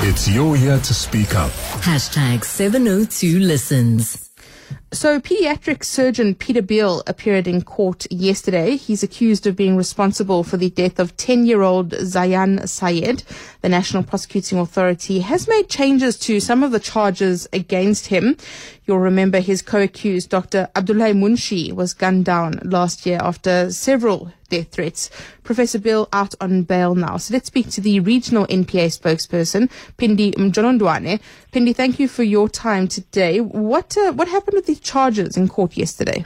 It's your year to speak up. Hashtag 702 listens. So, pediatric surgeon Peter Beale appeared in court yesterday. He's accused of being responsible for the death of 10-year-old Zayan Syed. The National Prosecuting Authority has made changes to some of the charges against him. You'll remember his co-accused, Dr. Abdullahi Munshi, was gunned down last year after several death threats. Professor Beale out on bail now. So let's speak to the regional NPA spokesperson, Phindi Mjolondwane. Phindi, thank you for your time today. What happened with the charges in court yesterday?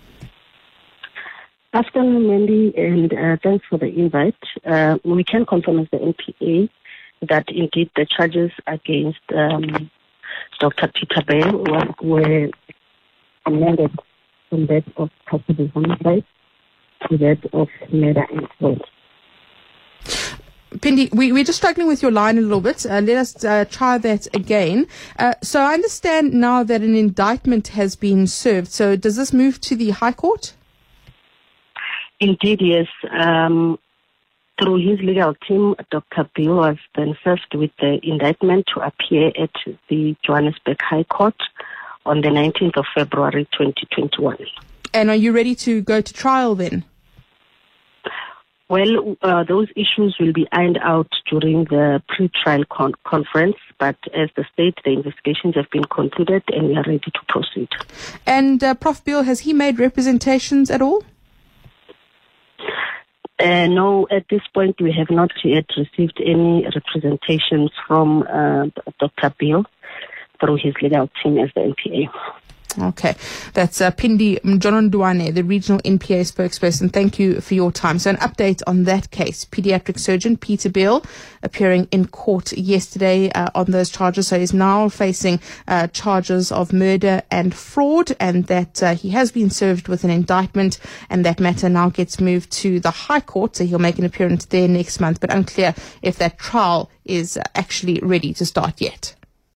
Afternoon, Mandy, and thanks for the invite. We can confirm as the NPA that indeed the charges against Dr. Peter Beale were amended from that of possible homicide to that of murder and fraud. Phindi, we're just struggling with your line a little bit. Let us try that again. So I understand now that an indictment has been served. So does this move to the High Court? Indeed, yes. Through his legal team, Dr. Beale was then served with the indictment to appear at the Johannesburg High Court on the 19th of February 2021. And are you ready to go to trial then? Well, those issues will be ironed out during the pre-trial conference, but as the state, the investigations have been concluded and we are ready to proceed. And Prof. Beale, has he made representations at all? No, at this point we have not yet received any representations from Dr. Beale through his legal team as the NPA. Okay, that's Phindi Mjolondwane, the regional NPA spokesperson. Thank you for your time. So an update on that case. Pediatric surgeon Peter Beale appearing in court yesterday on those charges. So he's now facing charges of murder and fraud, and that he has been served with an indictment, and that matter now gets moved to the High Court. So he'll make an appearance there next month, but unclear if that trial is actually ready to start yet.